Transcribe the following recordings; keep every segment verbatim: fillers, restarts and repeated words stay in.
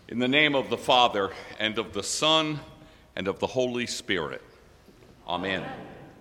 In the name of the Father, and of the Son, and of the Holy Spirit. Amen. Amen.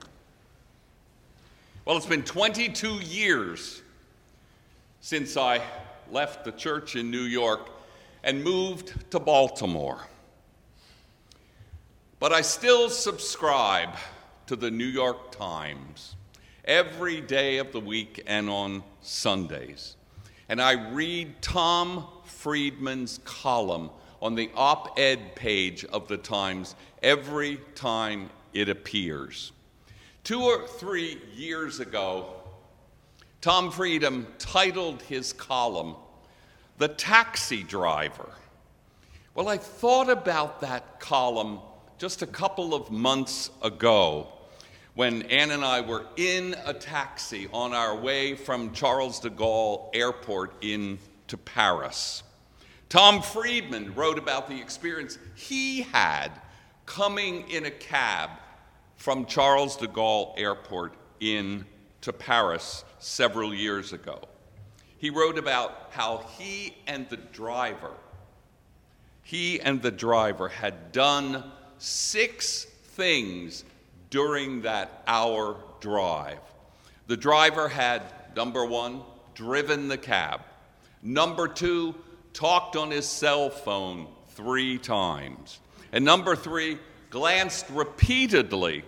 Well, it's been twenty-two years since I left the church in New York and moved to Baltimore. But I still subscribe to the New York Times every day of the week and on Sundays. And I read Tom Friedman's column on the op-ed page of the Times every time it appears. Two or three years ago, Tom Friedman titled his column, "The Taxi Driver." Well, I thought about that column just a couple of months ago when Ann and I were in a taxi on our way from Charles de Gaulle Airport into Paris. Tom Friedman wrote about the experience he had coming in a cab from Charles de Gaulle Airport into Paris several years ago. He wrote about how he and the driver, he and the driver had done six things during that hour drive. The driver had, number one, driven the cab. Number two, talked on his cell phone three times. And number three, glanced repeatedly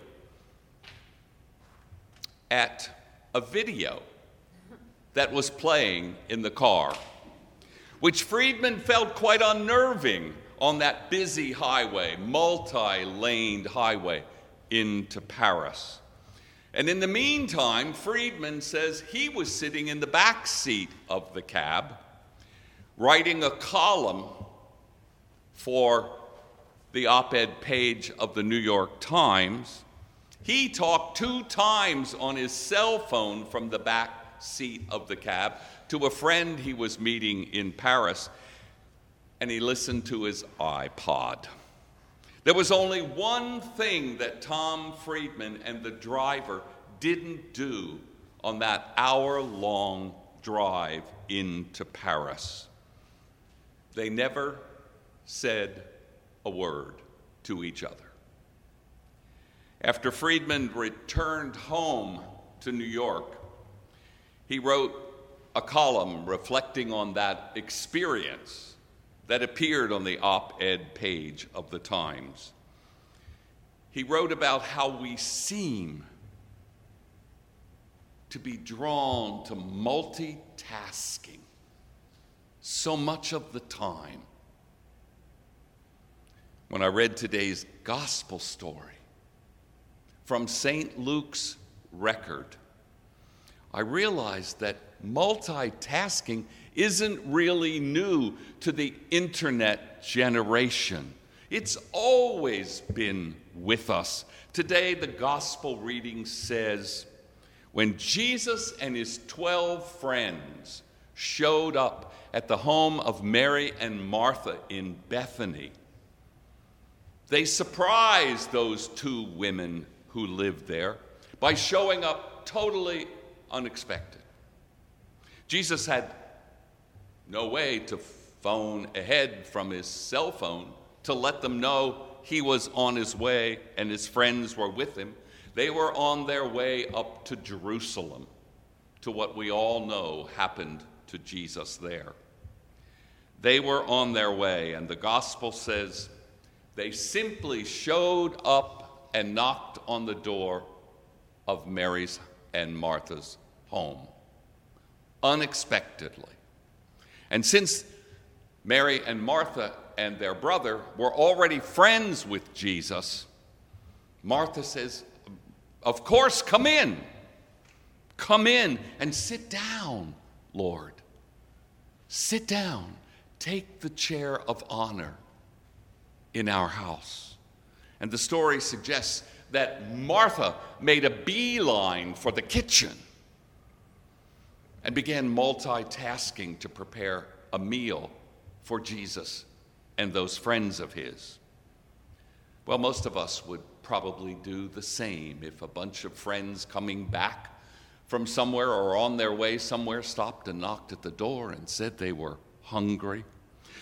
at a video that was playing in the car, which Friedman felt quite unnerving on that busy highway, multi-laned highway into Paris. And in the meantime, Friedman says he was sitting in the back seat of the cab, writing a column for the op-ed page of the New York Times. He talked two times on his cell phone from the back seat of the cab to a friend he was meeting in Paris, and he listened to his iPod. There was only one thing that Tom Friedman and the driver didn't do on that hour-long drive into Paris. They never said a word to each other. After Friedman returned home to New York, he wrote a column reflecting on that experience that appeared on the op-ed page of the Times. He wrote about how we seem to be drawn to multitasking so much of the time. When I read today's gospel story from Saint Luke's record, I realized that multitasking isn't really new to the internet generation. It's always been with us. Today, the gospel reading says, when Jesus and his twelve friends showed up at the home of Mary and Martha in Bethany, they surprised those two women who lived there by showing up totally unexpected. Jesus had no way to phone ahead from his cell phone to let them know he was on his way and his friends were with him. They were on their way up to Jerusalem, to what we all know happened to Jesus there. They were on their way, and the gospel says they simply showed up and knocked on the door of Mary's and Martha's home, unexpectedly. And since Mary and Martha and their brother were already friends with Jesus, Martha says, "Of course, come in. Come in and sit down, Lord. Sit down. Take the chair of honor in our house." And the story suggests that Martha made a beeline for the kitchen and began multitasking to prepare a meal for Jesus and those friends of his. Well, most of us would probably do the same if a bunch of friends coming back from somewhere or on their way somewhere stopped and knocked at the door and said they were hungry.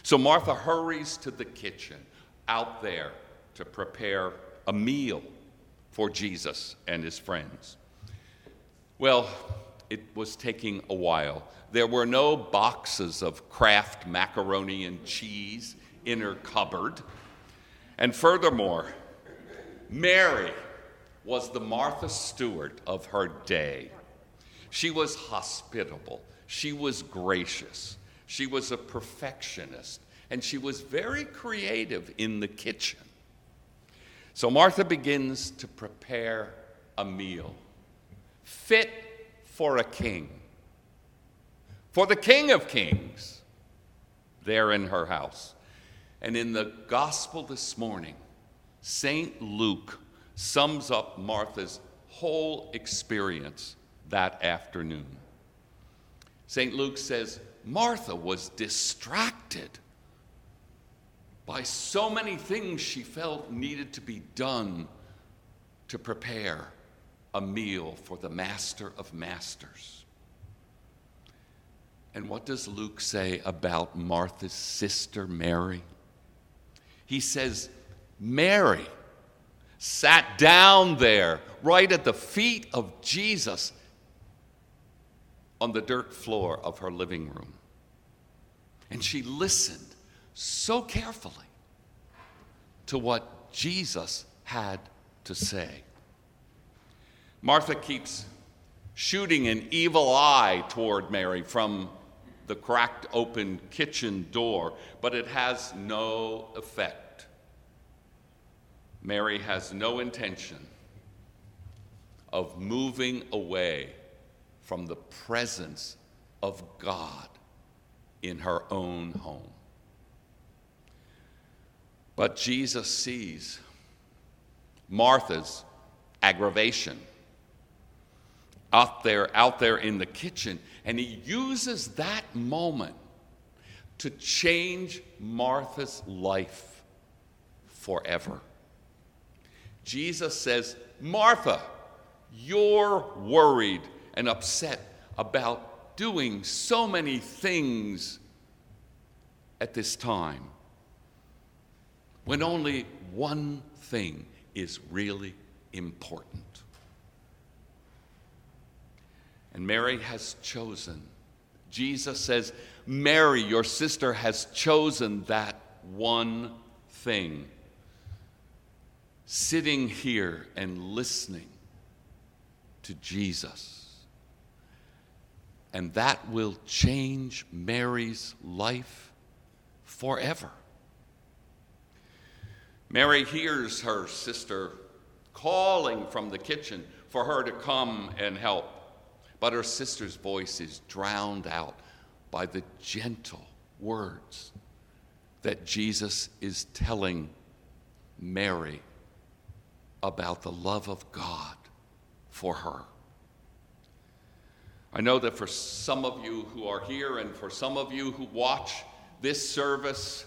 So Martha hurries to the kitchen out there to prepare a meal for Jesus and his friends. Well, it was taking a while. There were no boxes of Kraft macaroni and cheese in her cupboard. And furthermore, Mary was the Martha Stewart of her day. She was hospitable. She was gracious. She was a perfectionist. And she was very creative in the kitchen. So Martha begins to prepare a meal fit for a king, for the King of Kings, there in her house. And in the gospel this morning, Saint Luke sums up Martha's whole experience that afternoon. Saint Luke says, Martha was distracted by so many things she felt needed to be done to prepare a meal for the Master of Masters. And what does Luke say about Martha's sister Mary? He says, Mary sat down there right at the feet of Jesus on the dirt floor of her living room. And she listened so carefully to what Jesus had to say. Martha keeps shooting an evil eye toward Mary from the cracked open kitchen door, but it has no effect. Mary has no intention of moving away from the presence of God in her own home. But Jesus sees Martha's aggravation out there, out there in the kitchen, and he uses that moment to change Martha's life forever. Jesus says, Martha, you're worried and upset about doing so many things at this time, when only one thing is really important. And Mary has chosen. Jesus says, Mary, your sister, has chosen that one thing. Sitting here and listening to Jesus. And that will change Mary's life forever. Mary hears her sister calling from the kitchen for her to come and help. But her sister's voice is drowned out by the gentle words that Jesus is telling Mary about the love of God for her. I know that for some of you who are here and for some of you who watch this service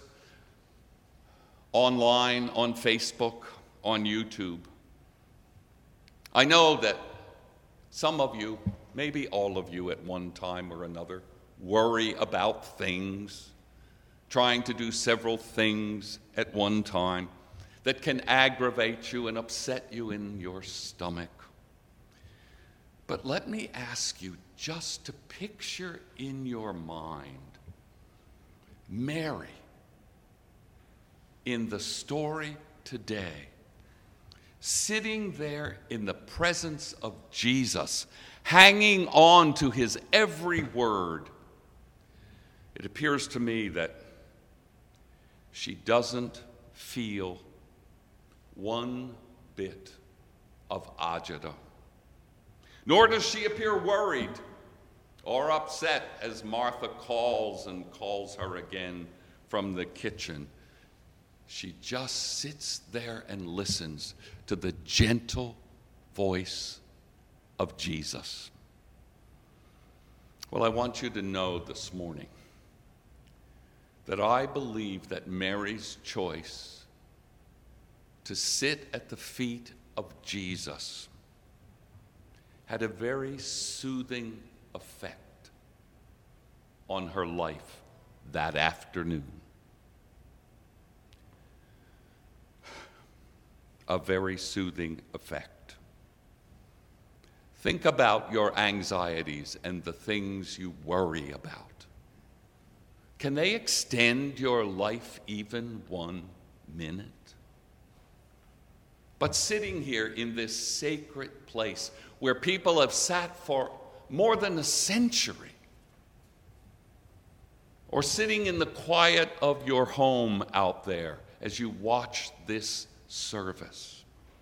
online, on Facebook, on YouTube, I know that some of you, maybe all of you at one time or another, worry about things, trying to do several things at one time that can aggravate you and upset you in your stomach. But let me ask you just to picture in your mind Mary in the story today, sitting there in the presence of Jesus, hanging on to his every word. It appears to me that she doesn't feel one bit of agita, nor does she appear worried or upset as Martha calls and calls her again from the kitchen. She just sits there and listens to the gentle voice of Jesus. Well, I want you to know this morning that I believe that Mary's choice to sit at the feet of Jesus had a very soothing effect on her life that afternoon. a very soothing effect. Think about your anxieties and the things you worry about. Can they extend your life even one minute? But sitting here in this sacred place where people have sat for more than a century, or sitting in the quiet of your home out there as you watch this service,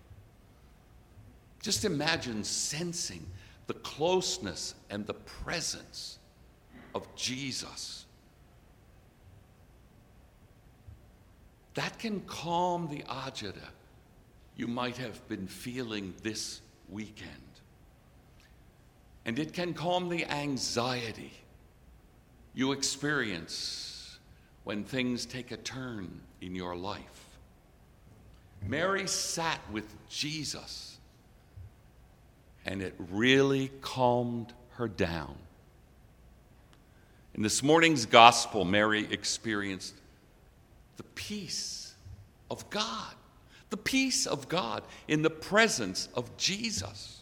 just imagine sensing the closeness and the presence of Jesus. That can calm the agita you might have been feeling this weekend. And it can calm the anxiety you experience when things take a turn in your life. Mary sat with Jesus, and it really calmed her down. In this morning's gospel, Mary experienced the peace of God, the peace of God in the presence of Jesus.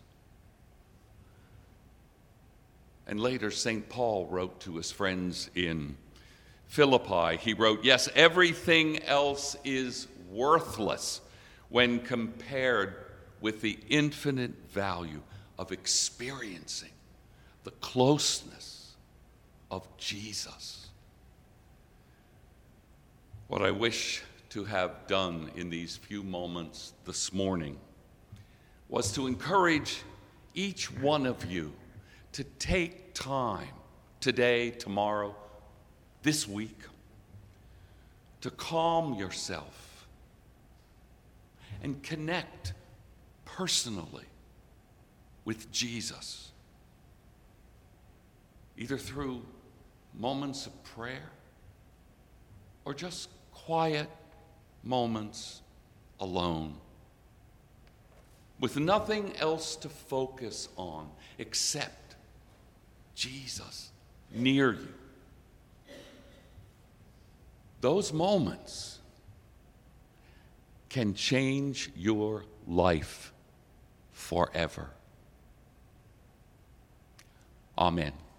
And later, Saint Paul wrote to his friends in Philippi, he wrote, "Yes, everything else is worthless when compared with the infinite value of experiencing the closeness of Jesus." What I wish to have done in these few moments this morning was to encourage each one of you to take time today, tomorrow, this week, to calm yourself and connect personally with Jesus, either through moments of prayer or just quiet moments alone, with nothing else to focus on except Jesus near you. Those moments can change your life forever. Amen.